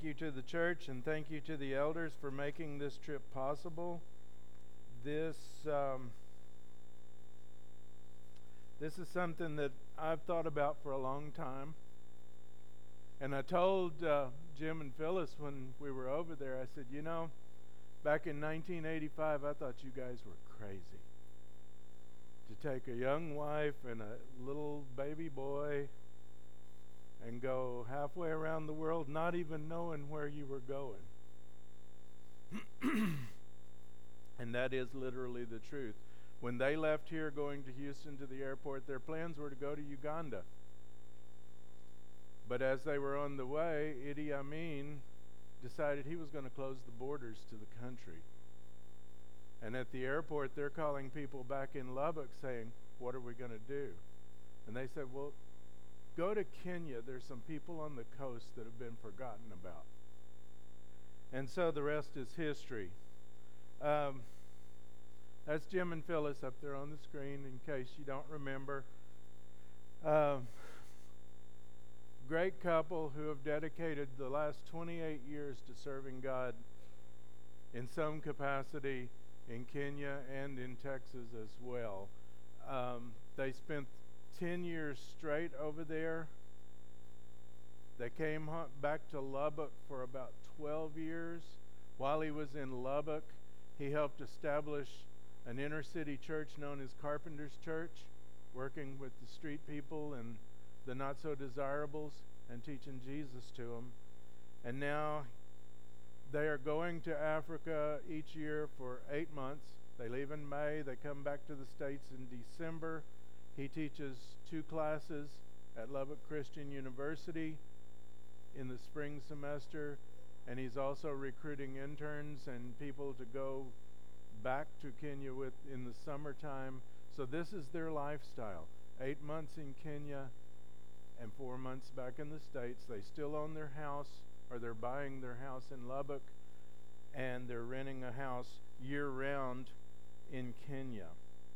you to the church and thank you to the elders for making this trip possible. This is something that I've thought about for a long time. And I told Jim and Phyllis when we were over there, I said, back in 1985, I thought you guys were crazy to take a young wife and a little baby boy and go halfway around the world not even knowing where you were going. And that is literally the truth. When they left here going to Houston to the airport, their plans were to go to Uganda. But as they were on the way, Idi Amin decided he was going to close the borders to the country. And at the airport, they're calling people back in Lubbock saying, what are we going to do? And they said, well, go to Kenya. There's some people on the coast that have been forgotten about. And so the rest is history. That's Jim and Phyllis up there on the screen in case you don't remember. Great couple who have dedicated the last 28 years to serving God in some capacity in Kenya and in Texas as well. They spent 10 years straight over there. They came back to Lubbock for about 12 years. While he was in Lubbock, he helped establish an inner city church known as Carpenter's Church, working with the street people and the not-so-desirables and teaching Jesus to them. And now they are going to Africa each year for 8 months. They leave in May. They come back to the States in December. He teaches 2 classes at Lubbock Christian University in the spring semester, and he's also recruiting interns and people to go back to Kenya with in the summertime. So this is their lifestyle. 8 months in Kenya and 4 months back in the States. They still own their house, or they're buying their house in Lubbock, and they're renting a house year-round in Kenya.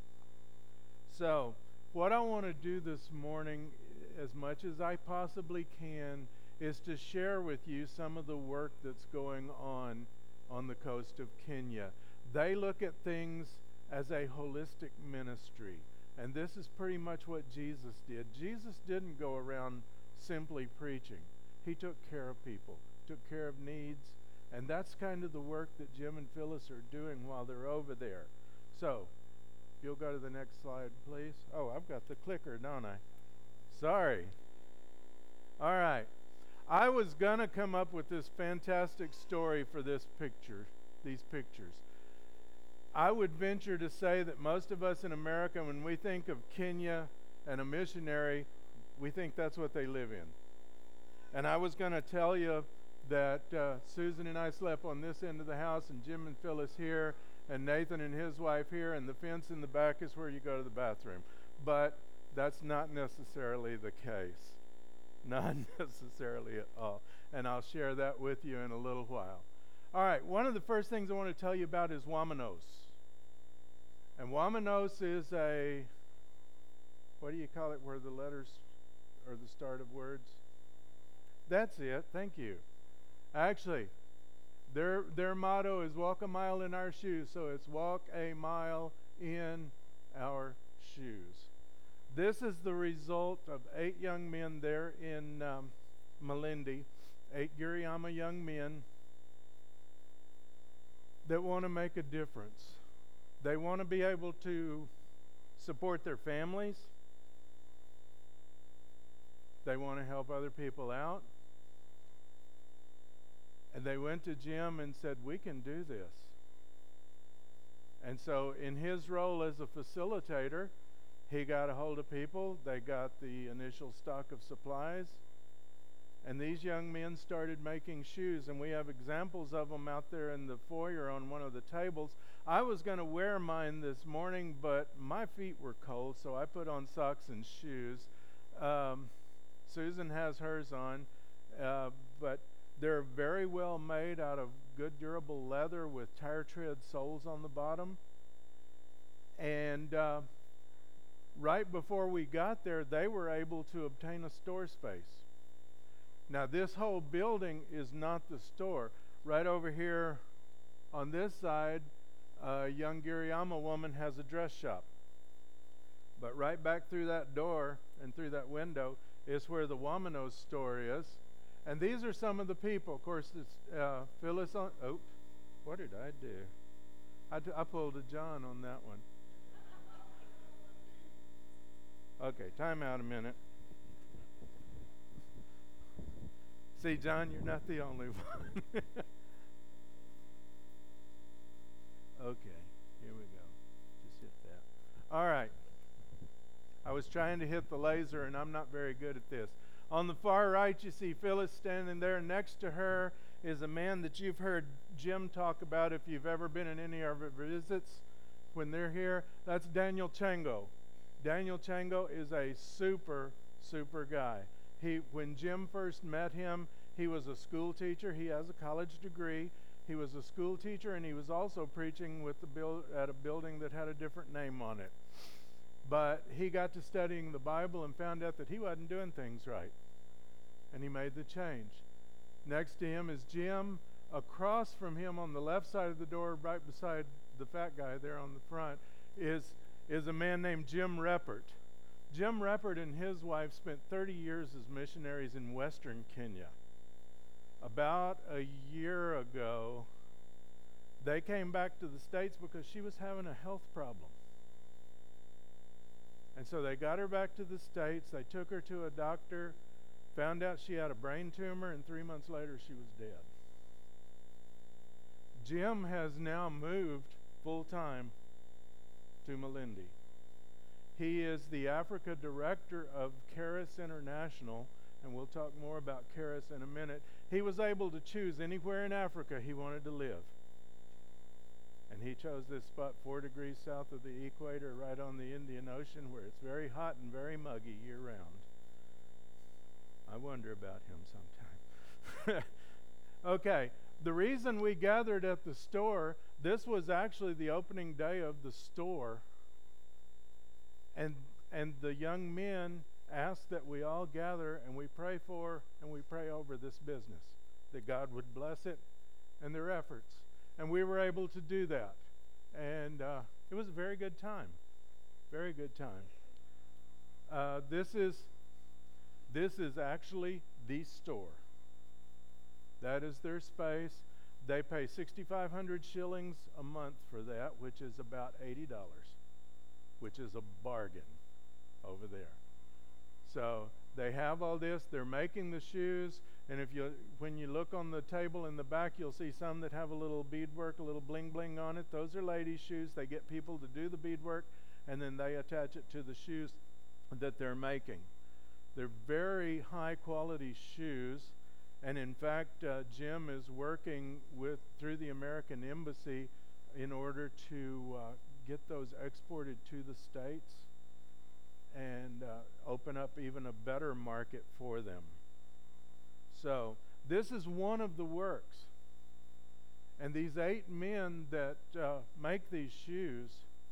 So what I want to do this morning, as much as I possibly can, is to share with you some of the work that's going on the coast of Kenya. They look at things as a holistic ministry, and this is pretty much what Jesus did. Jesus didn't go around simply preaching. He took care of people, took care of needs, and that's kind of the work that Jim and Phyllis are doing while they're over there. So, if you'll go to the next slide, please. Oh, I've got the clicker, don't I? Sorry. All right. I was going to come up with this fantastic story for these pictures. I would venture to say that most of us in America, when we think of Kenya and a missionary, we think that's what they live in. And I was going to tell you that Susan and I slept on this end of the house, and Jim and Phyllis here, and Nathan and his wife here, and the fence in the back is where you go to the bathroom. But that's not necessarily the case. Not necessarily at all. And I'll share that with you in a little while. All right, one of the first things I want to tell you about is Wamanos. And Wamanos is what do you call it, where the letters are the start of words? That's it, thank you. Actually, their motto is walk a mile in our shoes, so it's walk a mile in our shoes. This is the result of 8 young men there in Malindi, 8 Giriama young men that want to make a difference. They want to be able to support their families. They want to help other people out. And they went to Jim and said, we can do this. And so in his role as a facilitator, he got a hold of people. They got the initial stock of supplies. And these young men started making shoes, and we have examples of them out there in the foyer on one of the tables. I was going to wear mine this morning, but my feet were cold, so I put on socks and shoes. Susan has hers on, but they're very well made out of good durable leather with tire tread soles on the bottom. And right before we got there, they were able to obtain a store space. Now, this whole building is not the store. Right over here on this side, a young Giriama woman has a dress shop. But right back through that door and through that window is where the Wamano's store is. And these are some of the people. Of course, it's Phyllis on... Oh, what did I do? I pulled a John on that one. Okay, time out a minute. See, John, you're not the only one. Okay, here we go. Just hit that. All right. I was trying to hit the laser, and I'm not very good at this. On the far right, you see Phyllis standing there. Next to her is a man that you've heard Jim talk about if you've ever been in any of our visits when they're here. That's Daniel Chango. Daniel Chango is a super, super guy. When Jim first met him, he was a school teacher. He has a college degree. He was a school teacher, and he was also preaching at a building that had a different name on it. But he got to studying the Bible and found out that he wasn't doing things right. And he made the change. Next to him is Jim. Across from him on the left side of the door, right beside the fat guy there on the front, is a man named Jim Reppert. Jim Reppert and his wife spent 30 years as missionaries in Western Kenya. About a year ago, they came back to the States because she was having a health problem. And so they got her back to the States. They took her to a doctor, found out she had a brain tumor, and 3 months later she was dead. Jim has now moved full-time to Malindi. He is the Africa director of Charis International, and we'll talk more about Charis in a minute. He was able to choose anywhere in Africa he wanted to live. And he chose this spot 4 degrees south of the equator, right on the Indian Ocean, where it's very hot and very muggy year-round. I wonder about him sometime. Okay, the reason we gathered at the store, this was actually the opening day of the store. And the young men asked that we all gather and we pray for and we pray over this business, that God would bless it and their efforts. And we were able to do that. And it was a very good time. Very good time. This is actually the store. That is their space. They pay 6,500 shillings a month for that, which is about $80, which is a bargain over there. So they have all this. They're making the shoes, and when you look on the table in the back, you'll see some that have a little beadwork, a little bling bling on it. Those are ladies' shoes. They get people to do the beadwork, and then they attach it to the shoes that they're making. They're very high quality shoes, and in fact, Jim is working through the American Embassy in order to get those exported to the States and open up even a better market for them. So this is one of the works. And these 8 men that make these shoes,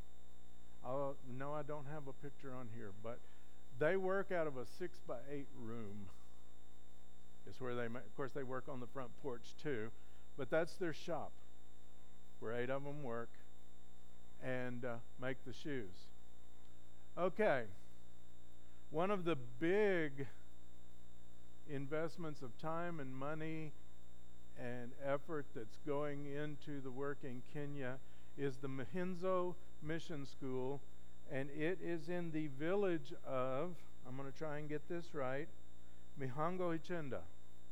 no, I don't have a picture on here, but they work out of a 6x8 room. It's where of course they work on the front porch too, but that's their shop where 8 of them work and make the shoes. Okay. One of the big investments of time and money and effort that's going into the work in Kenya is the Mahinzo Mission School, and it is in the village of, I'm going to try and get this right, Mihango Ichenda.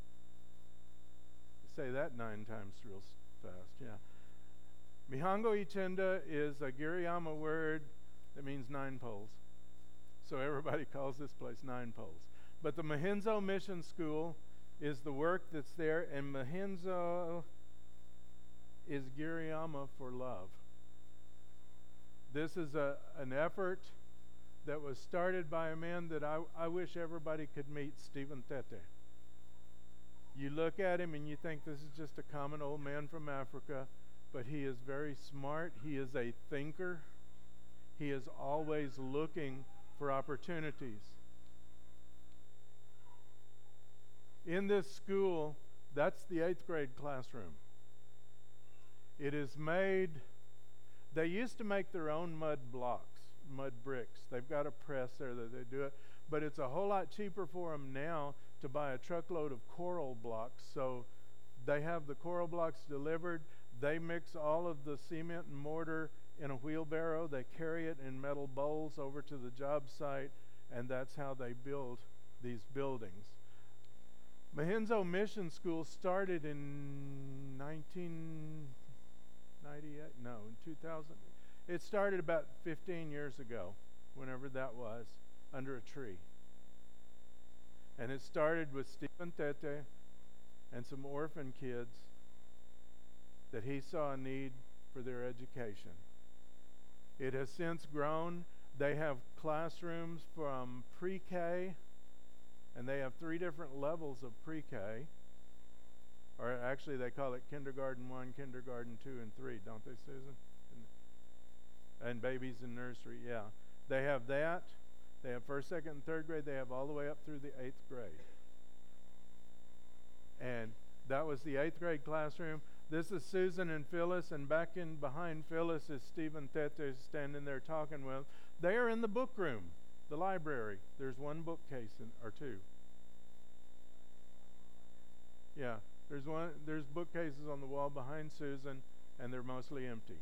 Say that 9 times real fast, yeah. Mihango Ichenda is a Giriama word that means 9 poles. So everybody calls this place 9 poles. But the Mahinzo Mission School is the work that's there, and Mahinzo is Giriama for love. This is an effort that was started by a man that I wish everybody could meet, Stephen Tete. You look at him and you think this is just a common old man from Africa, but he is very smart. He is a thinker. He is always looking for opportunities. In this school, that's the 8th grade classroom. It is made, they used to make their own mud blocks, mud bricks. They've got a press there that they do it, but it's a whole lot cheaper for them now to buy a truckload of coral blocks. So they have the coral blocks delivered. They mix all of the cement and mortar in a wheelbarrow. They carry it in metal bowls over to the job site, and that's how they build these buildings. Mahenzo Mission School started in 1998, no, in 2000. It started about 15 years ago, whenever that was, under a tree. And it started with Stephen Tete and some orphan kids that he saw a need for their education. It has since grown. They have classrooms from pre-K, and they have 3 different levels of pre-K. Or actually, they call it kindergarten 1, kindergarten 2, and 3, don't they, Susan? And babies in nursery, yeah. They have that. They have 1st, 2nd, and 3rd grade. They have all the way up through the 8th grade. And that was the 8th grade classroom. This is Susan and Phyllis, and back in behind Phyllis is Stephen Tete standing there talking with. They are in the book room, the library. There's 1 bookcase or 2. Yeah, there's bookcases on the wall behind Susan, and they're mostly empty.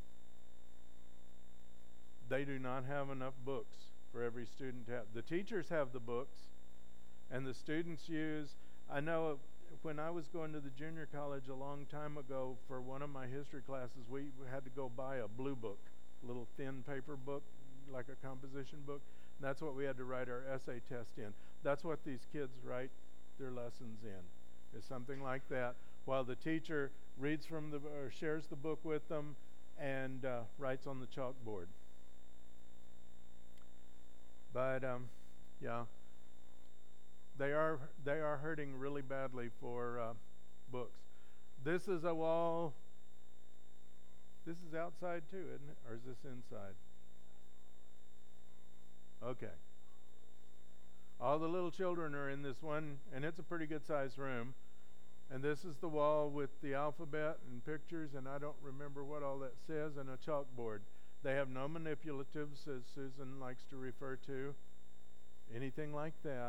They do not have enough books for every student to have. The teachers have the books, and the students use, I know when I was going to the junior college a long time ago for one of my history classes, we had to go buy a blue book, a little thin paper book, like a composition book. And that's what we had to write our essay test in. That's what these kids write their lessons in, is something like that, while the teacher reads from or shares the book with them and writes on the chalkboard. But yeah, they are hurting really badly for books. This is a wall. This is outside too, isn't it? Or is this inside? Okay. All the little children are in this one, and it's a pretty good sized room. And this is the wall with the alphabet and pictures, and I don't remember what all that says, and a chalkboard. They have no manipulatives, as Susan likes to refer to, anything like that.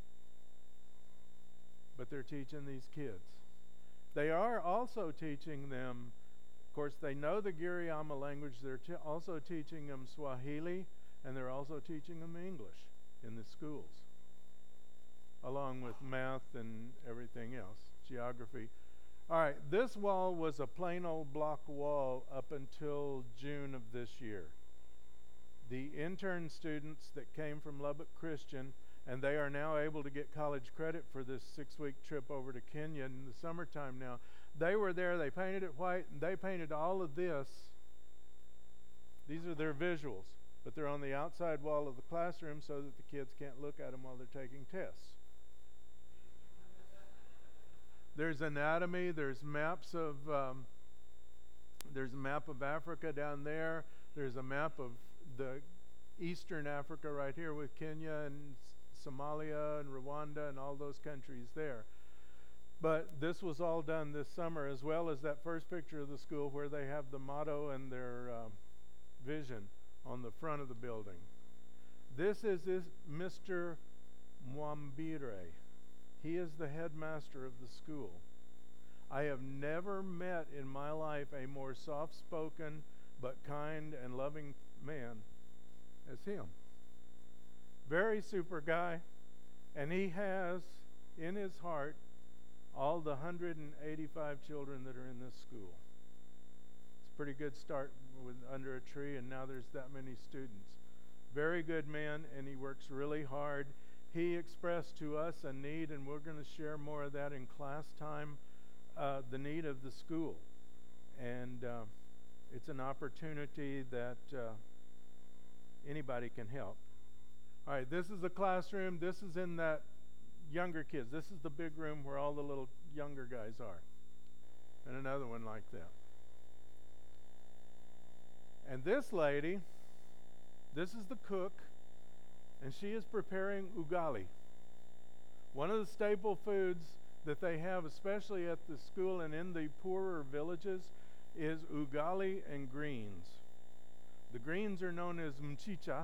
But they're teaching these kids. They are also teaching them, of course, they know the Giriama language. They're also teaching them Swahili, and they're also teaching them English in the schools, along with math and everything else, geography. All right, this wall was a plain old block wall up until June of this year. The intern students that came from Lubbock Christian, and they are now able to get college credit for this 6-week trip over to Kenya in the summertime now. They were there, they painted it white, and they painted all of this. These are their visuals, but they're on the outside wall of the classroom so that the kids can't look at them while they're taking tests. There's anatomy, there's maps of, there's a map of Africa down there. There's a map of the Eastern Africa right here with Kenya and Somalia and Rwanda and all those countries there. But this was all done this summer, as well as that first picture of the school where they have the motto and their vision on the front of the building. This is Mr. Mwambire. He is the headmaster of the school. I have never met in my life a more soft-spoken but kind and loving man as him. Very super guy, and he has in his heart all the 185 children that are in this school. It's a pretty good start with under a tree, and now there's that many students. Very good man, and he works really hard. He expressed to us a need, and we're going to share more of that in class time, the need of the school. And it's an opportunity that anybody can help. All right, this is a classroom. This is in that younger kids. This is the big room where all the little younger guys are. And another one like that. And this lady, this is the cook, and she is preparing ugali. One of the staple foods that they have, especially at the school and in the poorer villages, is ugali and greens. The greens are known as mchicha.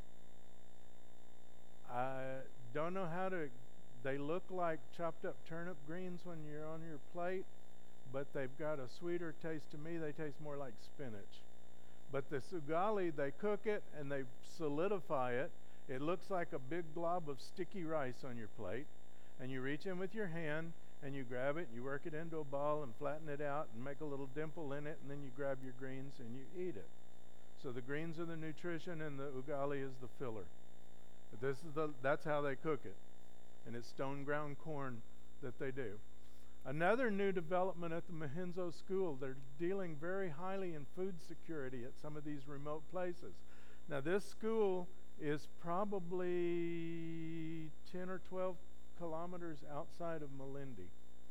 I don't know how to, they look like chopped up turnip greens when you're on your plate, but they've got a sweeter taste. To me, they taste more like spinach. But this ugali, they cook it and they solidify it. It looks like a big blob of sticky rice on your plate. And you reach in with your hand and you grab it and you work it into a ball and flatten it out and make a little dimple in it, and then you grab your greens and you eat it. So the greens are the nutrition and the ugali is the filler. But that's how they cook it. And it's stone ground corn that they do. Another new development at the Mahinzo School, they're dealing very highly in food security at some of these remote places. Now this school is probably 10 or 12 kilometers outside of Malindi.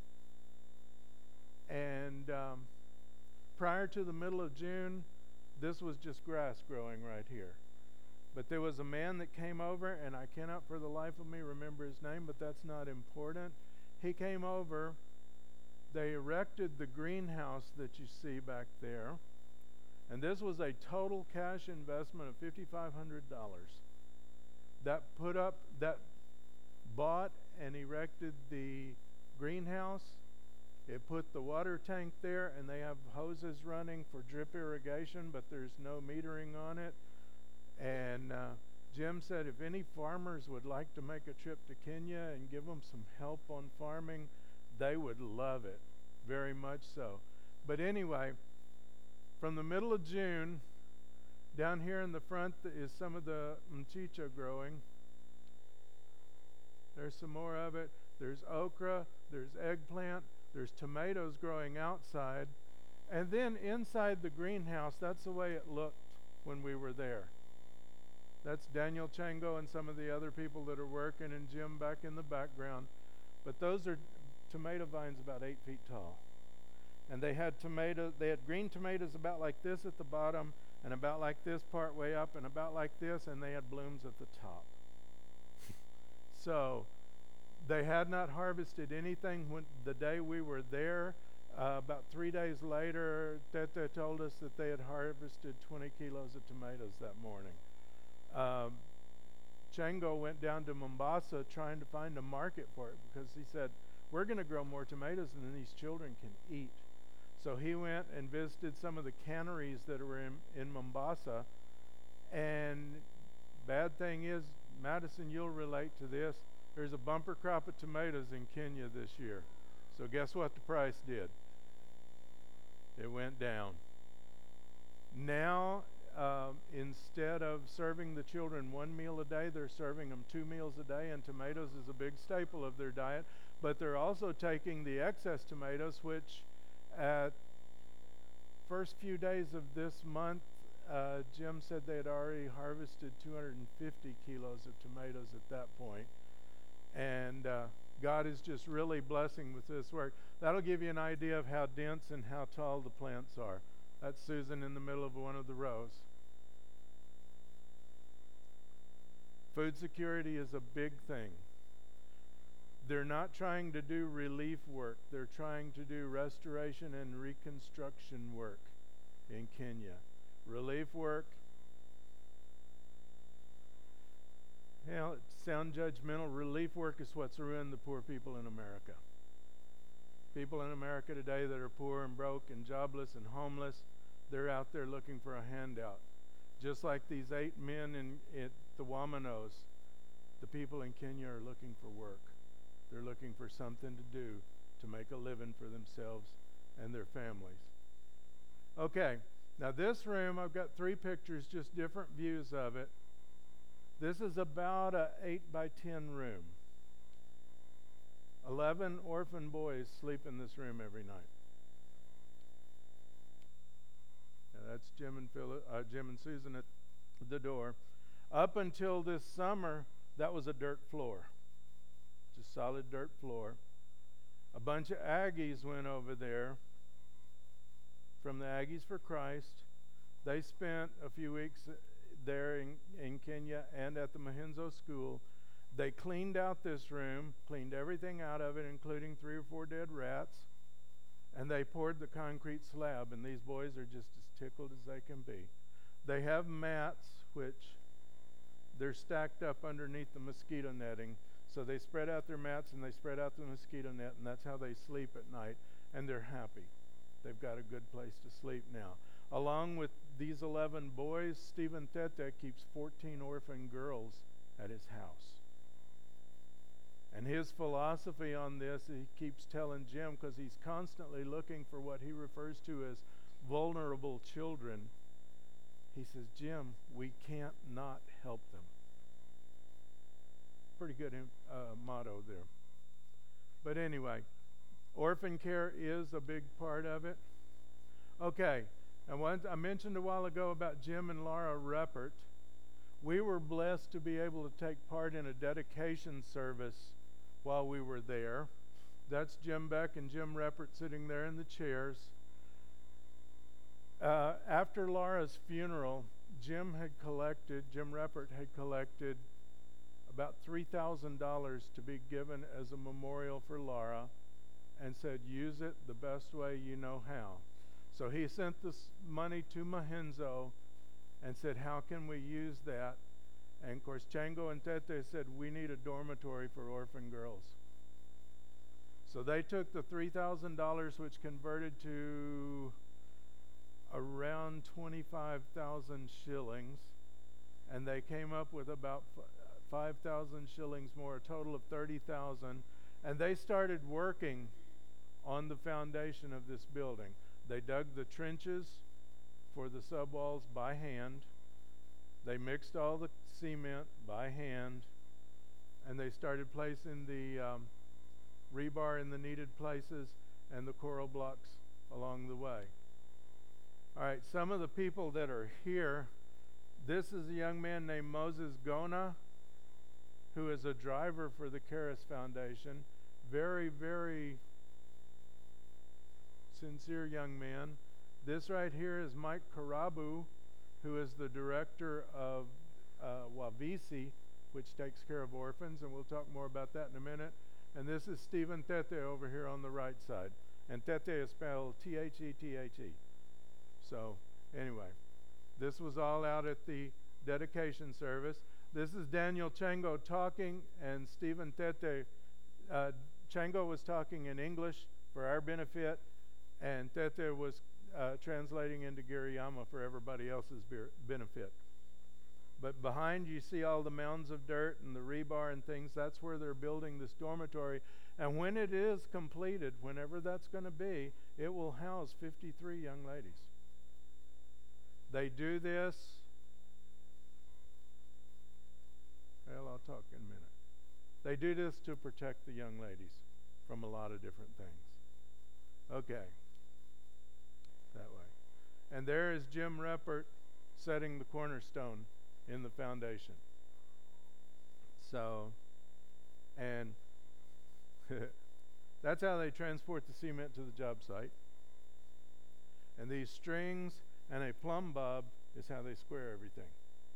And prior to the middle of June, this was just grass growing right here. But there was a man that came over, and I cannot for the life of me remember his name, but that's not important. He came over. They erected the greenhouse that you see back there. And this was a total cash investment of $5,500. That bought and erected the greenhouse. It put the water tank there, and they have hoses running for drip irrigation, but there's no metering on it. And Jim said if any farmers would like to make a trip to Kenya and give them some help on farming, they would love it, very much so. But anyway, from the middle of June, down here in the front is some of the mchicha growing. There's some more of it. There's okra, there's eggplant, there's tomatoes growing outside. And then inside the greenhouse, that's the way it looked when we were there. That's Daniel Chango and some of the other people that are working, and Jim back in the background. But those are tomato vines about 8 feet tall. And they had green tomatoes about like this at the bottom, and about like this part way up, and about like this, and they had blooms at the top. So they had not harvested anything when the day we were there. About 3 days later, Tete told us that they had harvested 20 kilos of tomatoes that morning. Chango went down to Mombasa trying to find a market for it, because he said, we're going to grow more tomatoes than these children can eat. So he went and visited some of the canneries that were in Mombasa. And bad thing is, Madison, you'll relate to this. There's a bumper crop of tomatoes in Kenya this year. So guess what the price did? It went down. Now, instead of serving the children one meal a day, they're serving them 2 meals a day, and tomatoes is a big staple of their diet. But they're also taking the excess tomatoes, which at first few days of this month, Jim said they had already harvested 250 kilos of tomatoes at that point. And God is just really blessing with this work. That'll give you an idea of how dense and how tall the plants are. That's Susan in the middle of one of the rows. Food security is a big thing. They're not trying to do relief work. They're trying to do restoration and reconstruction work in Kenya. Relief work, it sound judgmental. Relief work is what's ruined the poor people in America. People in America today that are poor and broke and jobless and homeless, they're out there looking for a handout. Just like these 8 men in the Wamanos, the people in Kenya are looking for work. They're looking for something to do to make a living for themselves and their families. Okay, now this room, I've got 3 pictures, just different views of it. This is about a 8 by 10 room. 11 orphan boys sleep in this room every night. Now that's Jim and Susan at the door. Up until this summer, that was a dirt floor. Just solid dirt floor. A bunch of Aggies went over there from the Aggies for Christ. They spent a few weeks there in Kenya and at the Mahinzo School. They cleaned out this room, cleaned everything out of it, including 3 or 4 dead rats, and they poured the concrete slab, and these boys are just as tickled as they can be. They have mats, which they're stacked up underneath the mosquito netting, so they spread out their mats and they spread out the mosquito net, and that's how they sleep at night, and they're happy. They've got a good place to sleep now. Along with these 11 boys, Stephen Tete keeps 14 orphan girls at his house. And his philosophy on this, he keeps telling Jim, because he's constantly looking for what he refers to as vulnerable children. He says, Jim, we can't not help them. Pretty good motto there. But anyway, orphan care is a big part of it. Okay, and I mentioned a while ago about Jim and Laura Ruppert. We were blessed to be able to take part in a dedication service while we were there. That's Jim Beck and Jim Ruppert sitting there in the chairs. After Laura's funeral, Jim Ruppert had collected about $3,000 to be given as a memorial for Laura, and said, use it the best way you know how. So he sent this money to Mahenzo and said, how can we use that? And of course, Chango and Tete said, we need a dormitory for orphan girls. So they took the $3,000, which converted to around 25,000 shillings, and they came up with about 5,000 shillings more, a total of 30,000, and they started working on the foundation of this building. They dug the trenches for the subwalls by hand. They mixed all the cement by hand, and they started placing the rebar in the needed places and the coral blocks along the way. All right, some of the people that are here, this is a young man named Moses Gona, who is a driver for the Charis Foundation. Very, very sincere young man. This right here is Mike Karabu, who is the director of Wavisi, which takes care of orphans, and we'll talk more about that in a minute. And this is Stephen Tete over here on the right side. And Tete is spelled T-H-E-T-H-E. So anyway, this was all out at the dedication service. This is Daniel Chango talking, and Stephen Tete. Chango was talking in English for our benefit, and Tete was translating into Giriyama for everybody else's benefit. But behind you see all the mounds of dirt and the rebar and things. That's where they're building this dormitory. And when it is completed, whenever that's going to be, it will house 53 young ladies. They do this. Well, I'll talk in a minute. They do this to protect the young ladies from a lot of different things. Okay. That way. And there is Jim Ruppert setting the cornerstone in the foundation. So, and that's how they transport the cement to the job site. And these strings and a plumb bob is how they square everything.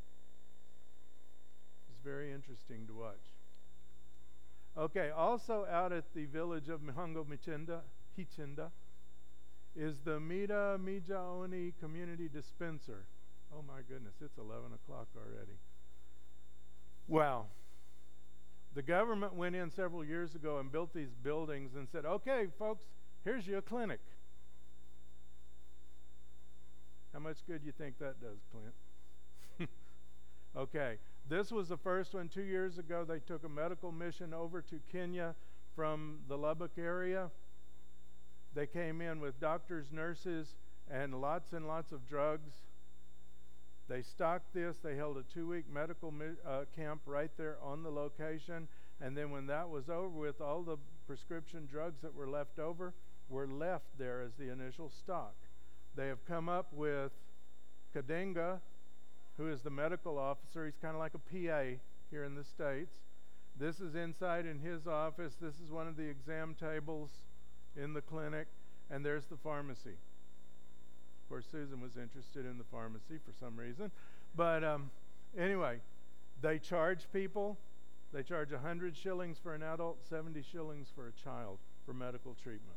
It's very interesting to watch. Okay, also out at the village of Mihango Hichinda is the Mida Mijaoni Community Dispenser. Oh my goodness, it's 11 o'clock already. Wow. The government went in several years ago and built these buildings and said, okay, folks, here's your clinic. How much good do you think that does, Clint? Okay, this was the first one. 2 years ago, they took a medical mission over to Kenya from the Lubbock area. They came in with doctors, nurses, and lots of drugs. They stocked this. They held a 2-week medical camp right there on the location. And then when that was over with, all the prescription drugs that were left over were left there as the initial stock. They have come up with Kadenga, who is the medical officer. He's kind of like a PA here in the States. This is inside in his office. This is one of the exam tables in the clinic. And there's the pharmacy. Of course, Susan was interested in the pharmacy for some reason. But anyway, they charge people They charge 100 shillings for an adult, 70 shillings for a child for medical treatment.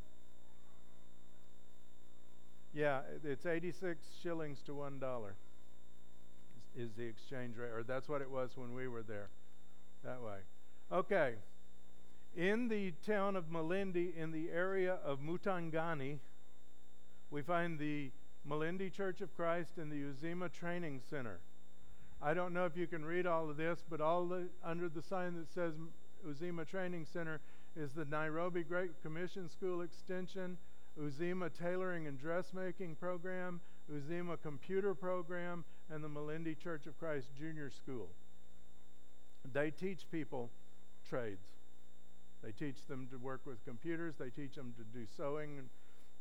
Yeah, it's 86 shillings to $1 is the exchange rate, or that's what it was when we were there that way. Okay. In the town of Malindi, in the area of Mutangani, we find the Malindi Church of Christ and the Uzima Training Center. I don't know if you can read all of this, but under the sign that says Uzima Training Center is the Nairobi Great Commission School Extension, Uzima Tailoring and Dressmaking Program, Uzima Computer Program, and the Malindi Church of Christ Junior School. They teach people trades. They teach them to work with computers. They teach them to do sewing and,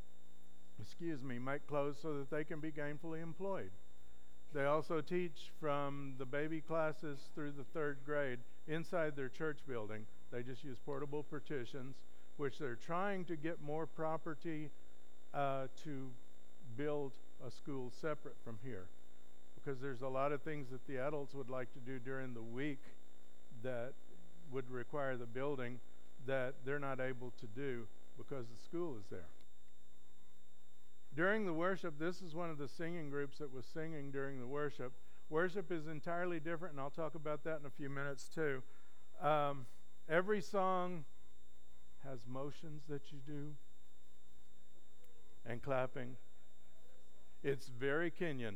make clothes so that they can be gainfully employed. They also teach from the baby classes through the 3rd grade inside their church building. They just use portable partitions, which they're trying to get more property to build a school separate from here, because there's a lot of things that the adults would like to do during the week that would require the building that they're not able to do because the school is there. During the worship, this is one of the singing groups that was singing during the worship. Worship is entirely different, and I'll talk about that in a few minutes too. Every song has motions that you do and clapping. It's very Kenyan,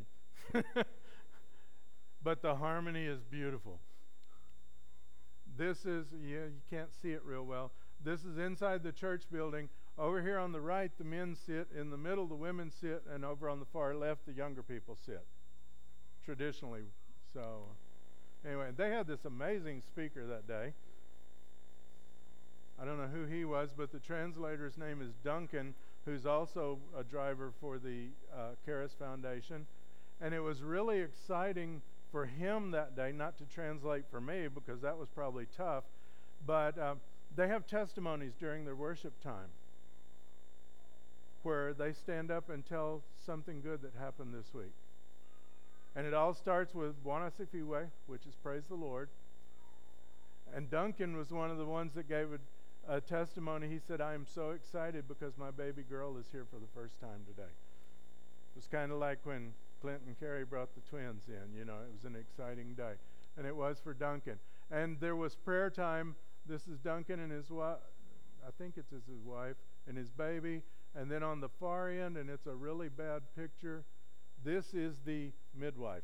but the harmony is beautiful. This is, you can't see it real well. This is inside the church building. Over here on the right, the men sit. In the middle, the women sit. And over on the far left, the younger people sit. Traditionally. So, anyway, they had this amazing speaker that day. I don't know who he was, but the translator's name is Duncan, who's also a driver for the Charis Foundation. And it was really exciting for him that day, not to translate for me because that was probably tough, but they have testimonies during their worship time where they stand up and tell something good that happened this week. And it all starts with Bwana Sifiwe, which is praise the Lord. And Duncan was one of the ones that gave a testimony. He said, I am so excited because my baby girl is here for the first time today. It was kind of like when Clint and Carrie brought the twins in. It was an exciting day. And it was for Duncan. And there was prayer time. This is Duncan and his wife. I think it's his wife and his baby. And then on the far end, and it's a really bad picture, this is the midwife.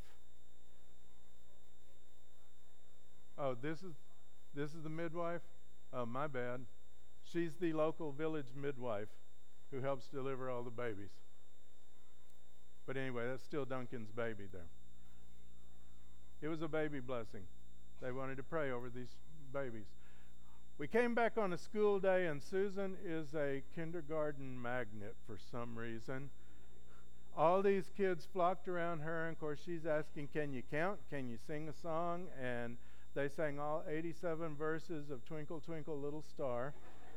Oh, this is the midwife? Oh, my bad. She's the local village midwife who helps deliver all the babies. But anyway, that's still Duncan's baby there. It was a baby blessing. They wanted to pray over these babies. We came back on a school day, and Susan is a kindergarten magnet for some reason. All these kids flocked around her, and of course she's asking, can you count? Can you sing a song? And they sang all 87 verses of Twinkle, Twinkle, Little Star.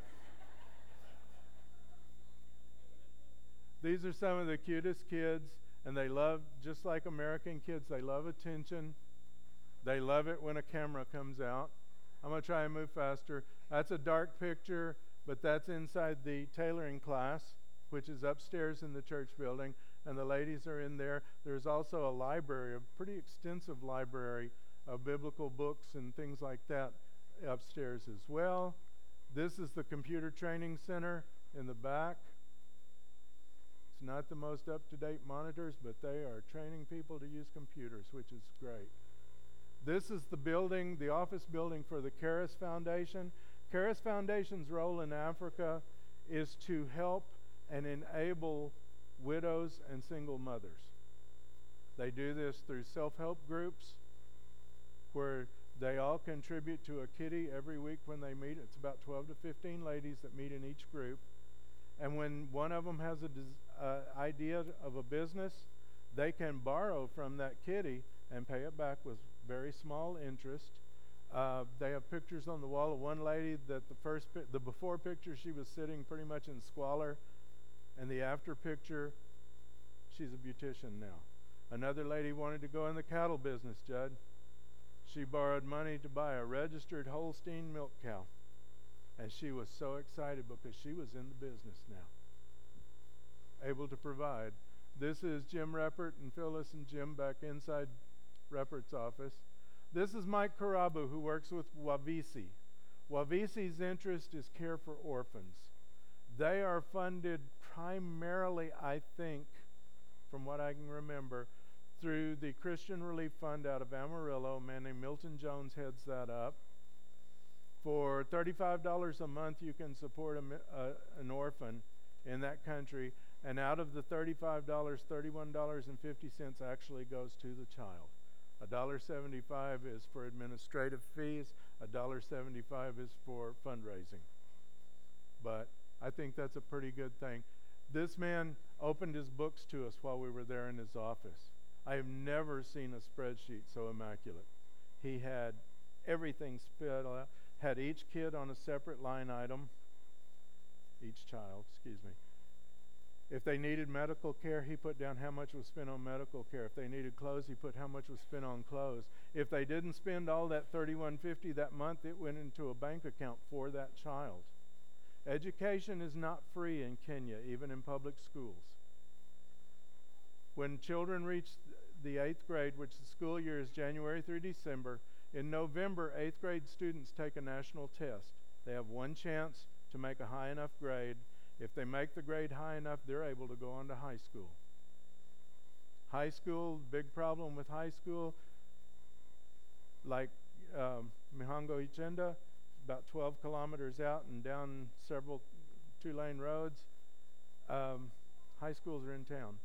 These are some of the cutest kids, and they love, just like American kids, they love attention. They love it when a camera comes out. I'm going to try and move faster. That's a dark picture, but that's inside the tailoring class, which is upstairs in the church building, and the ladies are in there. There's also a library, a pretty extensive library of biblical books and things like that upstairs as well. This is the computer training center in the back. It's not the most up-to-date monitors, but they are training people to use computers, which is great. This is the building, the office building for the Charis Foundation. Charis Foundation's role in Africa is to help and enable widows and single mothers. They do this through self-help groups where they all contribute to a kitty every week when they meet. It's about 12 to 15 ladies that meet in each group. And when one of them has an idea of a business, they can borrow from that kitty and pay it back with very small interest. They have pictures on the wall of one lady that the before picture, she was sitting pretty much in squalor, and the after picture, she's a beautician now. Another lady wanted to go in the cattle business, Judd. She borrowed money to buy a registered Holstein milk cow. And she was so excited because she was in the business now, able to provide. This is Jim Reppert and Phyllis and Jim back inside Reppert's office. This is Mike Karabu, who works with Wavisi. Wavisi's interest is care for orphans. They are funded primarily, I think, from what I can remember, through the Christian Relief Fund out of Amarillo. A man named Milton Jones heads that up. For $35 a month, you can support an orphan in that country. And out of the $35, $31.50 actually goes to the child. $1.75 is for administrative fees. $1.75 is for fundraising. But I think that's a pretty good thing. This man opened his books to us while we were there in his office. I have never seen a spreadsheet so immaculate. He had everything spelled out, had each kid on a separate line item, each child, excuse me. If they needed medical care, he put down how much was spent on medical care. If they needed clothes, he put how much was spent on clothes. If they didn't spend all that $31.50 that month, it went into a bank account for that child. Education is not free in Kenya, even in public schools. When children reach the 8th grade, which the school year is January through December, in November, 8th grade students take a national test. They have one chance to make a high enough grade. If they make the grade high enough, they're able to go on to high school. High school, big problem with high school, like Mihango Ichenda, about 12 kilometers out and down several two-lane roads. High schools are in town.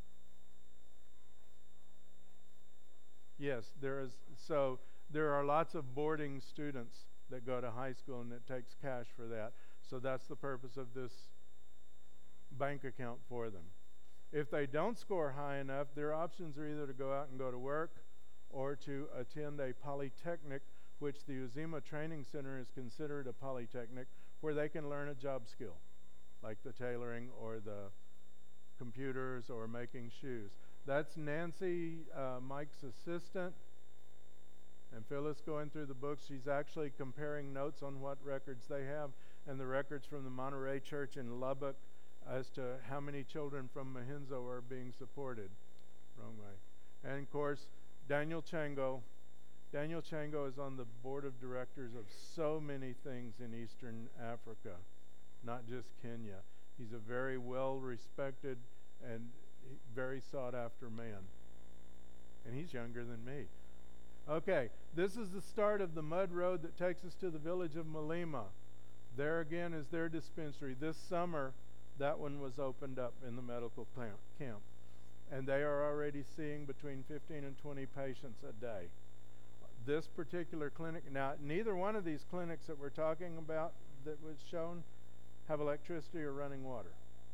Yes, there are lots of boarding students that go to high school, and it takes cash for that. So that's the purpose of this bank account for them. If they don't score high enough, their options are either to go out and go to work or to attend a polytechnic, which the Uzima Training Center is considered a polytechnic, where they can learn a job skill, like the tailoring or the computers or making shoes. That's Nancy, Mike's assistant, and Phyllis going through the books. She's actually comparing notes on what records they have and the records from the Monterey Church in Lubbock as to how many children from Mahinzo are being supported. Wrong way. And of course, Daniel Chango. Daniel Chango is on the board of directors of so many things in Eastern Africa, not just Kenya. He's a very well-respected and very sought-after man. And he's younger than me. Okay, this is the start of the mud road that takes us to the village of Malima. There again is their dispensary. This summer, that one was opened up in the medical camp. And they are already seeing between 15 and 20 patients a day. This particular clinic, now neither one of these clinics that we're talking about that was shown have electricity or running water.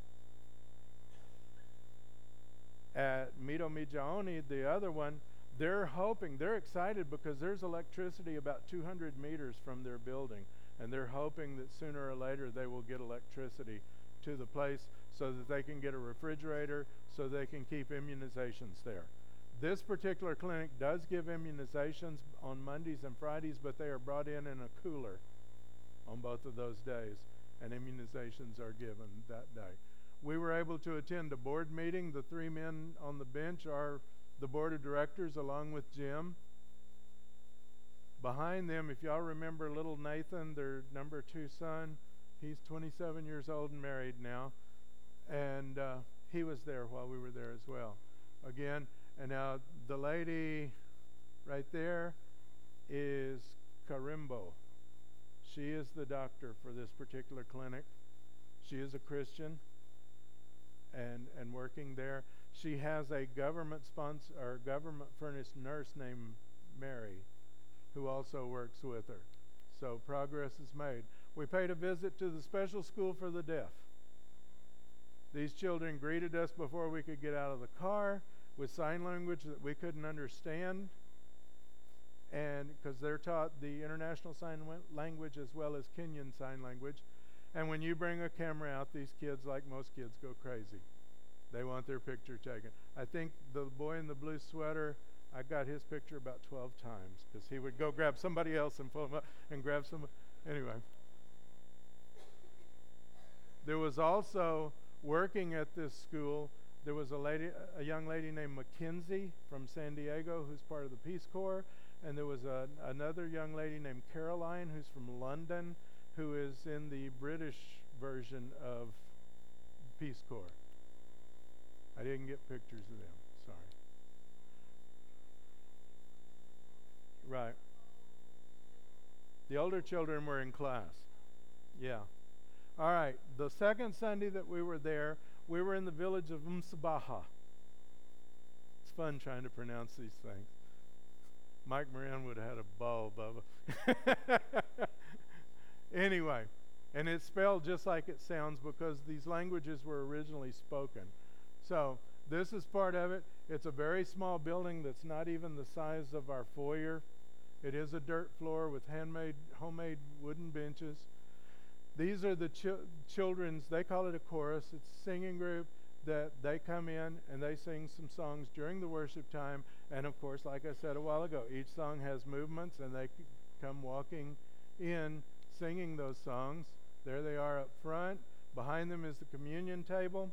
At Mito Mijaoni, the other one, they're excited because there's electricity about 200 meters from their building, and they're hoping that sooner or later they will get electricity to the place so that they can get a refrigerator so they can keep immunizations there. This particular clinic does give immunizations on Mondays and Fridays, but they are brought in a cooler on both of those days, and immunizations are given that day. We were able to attend a board meeting. The three men on the bench are the board of directors along with Jim. Behind them, if y'all remember little Nathan, their number 2 son, he's 27 years old and married now, and he was there while we were there as well. Again, and now the lady right there is Karimbo. She is the doctor for this particular clinic. She is a Christian and working there. She has a government furnished nurse named Mary who also works with her. So progress is made. We paid a visit to the special school for the deaf. These children greeted us before we could get out of the car with sign language that we couldn't understand, and because they're taught the International Sign Language as well as Kenyan Sign Language. And when you bring a camera out, these kids, like most kids, go crazy. They want their picture taken. I think the boy in the blue sweater, I got his picture about 12 times because he would go grab somebody else and pull him up and grab some. Anyway. There was also, working at this school, there was a young lady named Mackenzie from San Diego who's part of the Peace Corps, and there was another young lady named Caroline who's from London who is in the British version of Peace Corps. I didn't get pictures of them, sorry. Right. The older children were in class. Yeah. All right. The second Sunday that we were there, we were in the village of Msabaha. It's fun trying to pronounce these things. Mike Moran would have had a ball, Bubba. Anyway, and it's spelled just like it sounds because these languages were originally spoken. So this is part of it. It's a very small building that's not even the size of our foyer. It is a dirt floor with homemade wooden benches. These are the children's, they call it a chorus. It's a singing group that they come in and they sing some songs during the worship time. And of course, like I said a while ago, each song has movements and they come walking in singing those songs. There they are up front. Behind them is the communion table.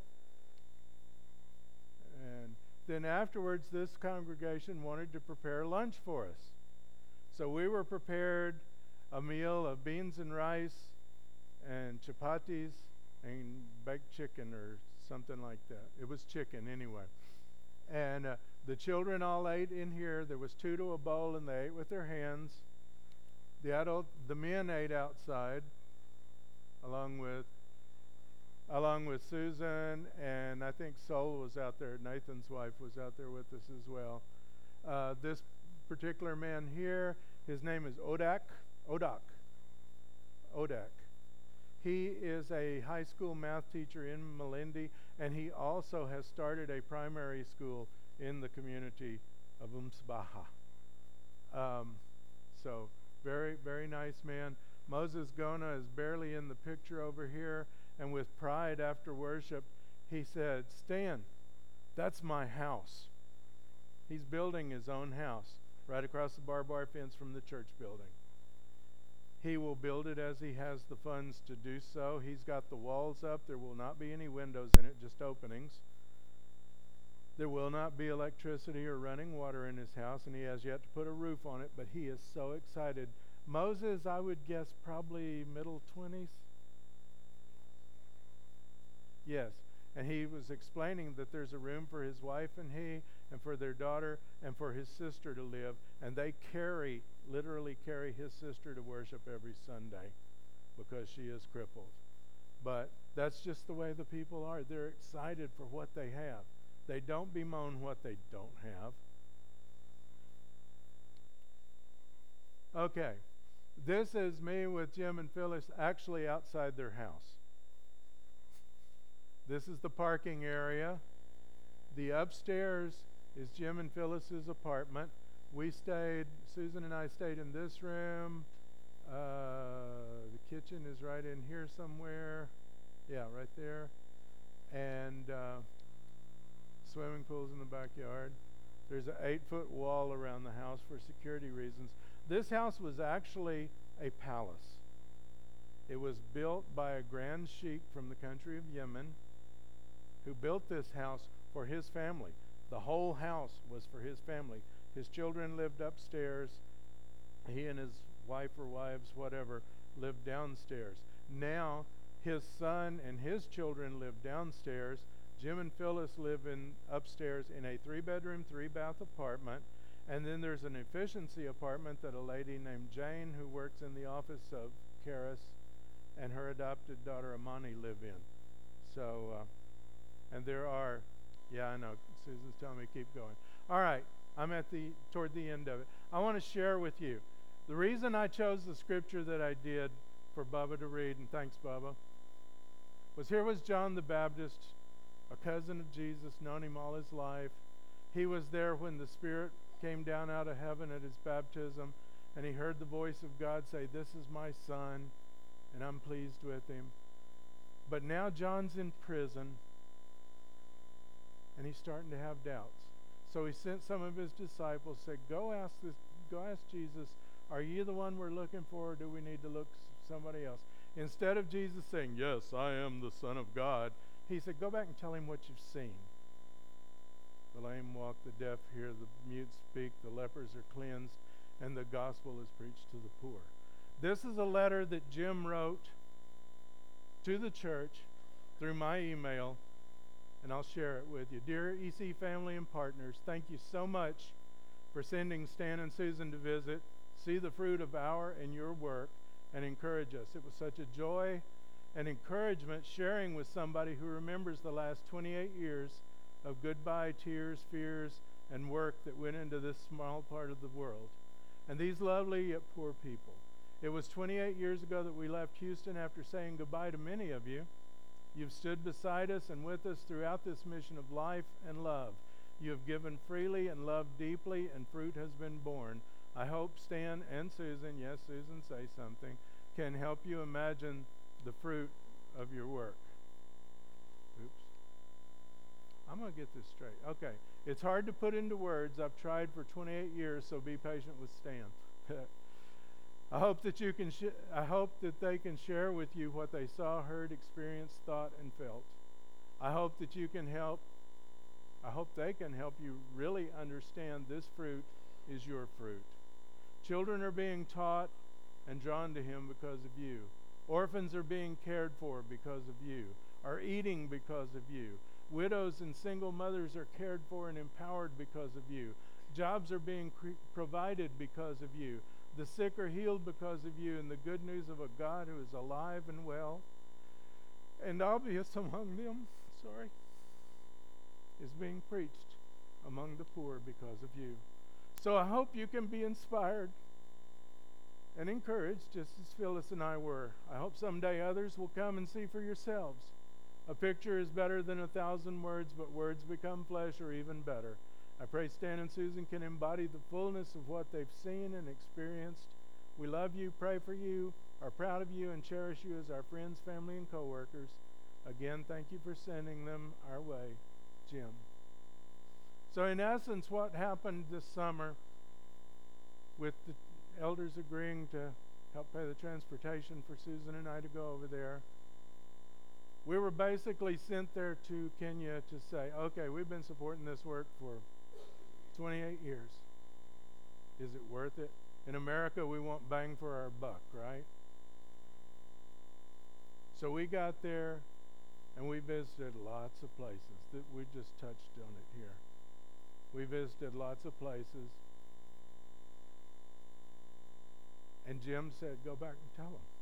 And then afterwards, this congregation wanted to prepare lunch for us. So we were prepared a meal of beans and rice and chapatis and baked chicken or something like that. It was chicken anyway. And the children all ate in here. There was 2 to a bowl, and they ate with their hands. The men ate outside, along with Susan, and I think Sol was out there. Nathan's wife was out there with us as well. This particular man here, his name is Odak. He is a high school math teacher in Malindi, and he also has started a primary school in the community of Msabaha. So very, very nice man. Moses Gona is barely in the picture over here, and with pride after worship, he said, "Stan, that's my house." He's building his own house right across the barbed wire fence from the church building. He will build it as he has the funds to do so. He's got the walls up. There will not be any windows in it, just openings. There will not be electricity or running water in his house, and he has yet to put a roof on it, but he is so excited. Moses, I would guess probably middle 20s. Yes, and he was explaining that there's a room for his wife and he, and for their daughter, and for his sister to live, and they literally carry his sister to worship every Sunday because she is crippled. But that's just the way the people are. They're excited for what they have. They don't bemoan what they don't have. Okay, this is me with Jim and Phyllis actually outside their house. This is the parking area. The upstairs is Jim and Phyllis's apartment. Susan and I stayed in this room. The kitchen is right in here somewhere. Yeah, right there. And swimming pools in the backyard. There's an 8-foot wall around the house for security reasons. This house was actually a palace. It was built by a grand sheikh from the country of Yemen who built this house for his family. The whole house was for his family. His children lived upstairs. He and his wife or wives, whatever, lived downstairs. Now, his son and his children live downstairs. Jim and Phyllis live upstairs in a 3-bedroom, 3-bath apartment. And then there's an efficiency apartment that a lady named Jane, who works in the office of Karis, and her adopted daughter Amani live in. So, and there are, yeah, I know, Susan's telling me keep going. All right, I'm toward the end of it. I want to share with you. The reason I chose the scripture that I did for Bubba to read, and thanks, Bubba, was John the Baptist, a cousin of Jesus, known him all his life. He was there when the Spirit came down out of heaven at his baptism, and he heard the voice of God say, "This is my son, and I'm pleased with him." But now John's in prison, and he's starting to have doubts. So he sent some of his disciples, said, go ask Jesus, are you the one we're looking for, or do we need to look somebody else? Instead of Jesus saying, yes, I am the Son of God, he said, go back and tell him what you've seen. The lame walk, the deaf hear, the mute speak, the lepers are cleansed, and the gospel is preached to the poor. This is a letter that Jim wrote to the church through my email, and I'll share it with you. Dear EC family and partners, thank you so much for sending Stan and Susan to visit, see the fruit of our and your work, and encourage us. It was such a joy and encouragement sharing with somebody who remembers the last 28 years of goodbye, tears, fears, and work that went into this small part of the world. And these lovely yet poor people. It was 28 years ago that we left Houston after saying goodbye to many of you. You've stood beside us and with us throughout this mission of life and love. You have given freely and loved deeply, and fruit has been born. I hope Stan and Susan, yes, Susan, say something, can help you imagine the fruit of your work. Oops. I'm going to get this straight. Okay. It's hard to put into words. I've tried for 28 years, so be patient with Stan. I hope that I hope that they can share with you what they saw, heard, experienced, thought, and felt. I hope that you can help. I hope they can help you really understand this fruit is your fruit. Children are being taught and drawn to him because of you. Orphans are being cared for because of you, are eating because of you. Widows and single mothers are cared for and empowered because of you. Jobs are being provided because of you. The sick are healed because of you, and the good news of a God who is alive and well and obvious among them, is being preached among the poor because of you. So I hope you can be inspired and encouraged just as Phyllis and I were. I hope someday others will come and see for yourselves. A picture is better than 1,000 words, but words become flesh or even better. I pray Stan and Susan can embody the fullness of what they've seen and experienced. We love you, pray for you, are proud of you, and cherish you as our friends, family, and co-workers. Again, thank you for sending them our way, Jim. So in essence, what happened this summer with the elders agreeing to help pay the transportation for Susan and I to go over there, we were basically sent there to Kenya to say, okay, we've been supporting this work for 28 years. Is it worth it? In America, we want bang for our buck, right? So we got there, and we visited lots of places. We just touched on it here. We visited lots of places. And Jim said, go back and tell them.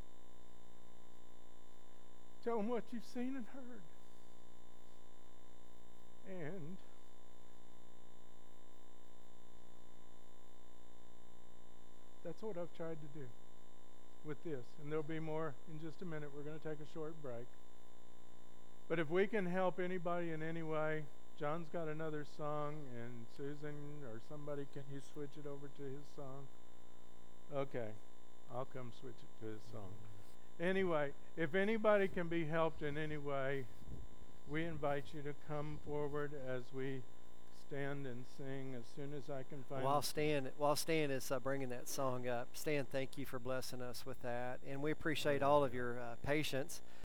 Tell them what you've seen and heard. And that's what I've tried to do with this. And there'll be more in just a minute. We're going to take a short break. But if we can help anybody in any way, John's got another song, and Susan or somebody, can you switch it over to his song? Okay, I'll come switch it to his song. Anyway, if anybody can be helped in any way, we invite you to come forward as we stand and sing as soon as I can find While Stan is bringing that song up, Stan, thank you for blessing us with that. And we appreciate all of your patience.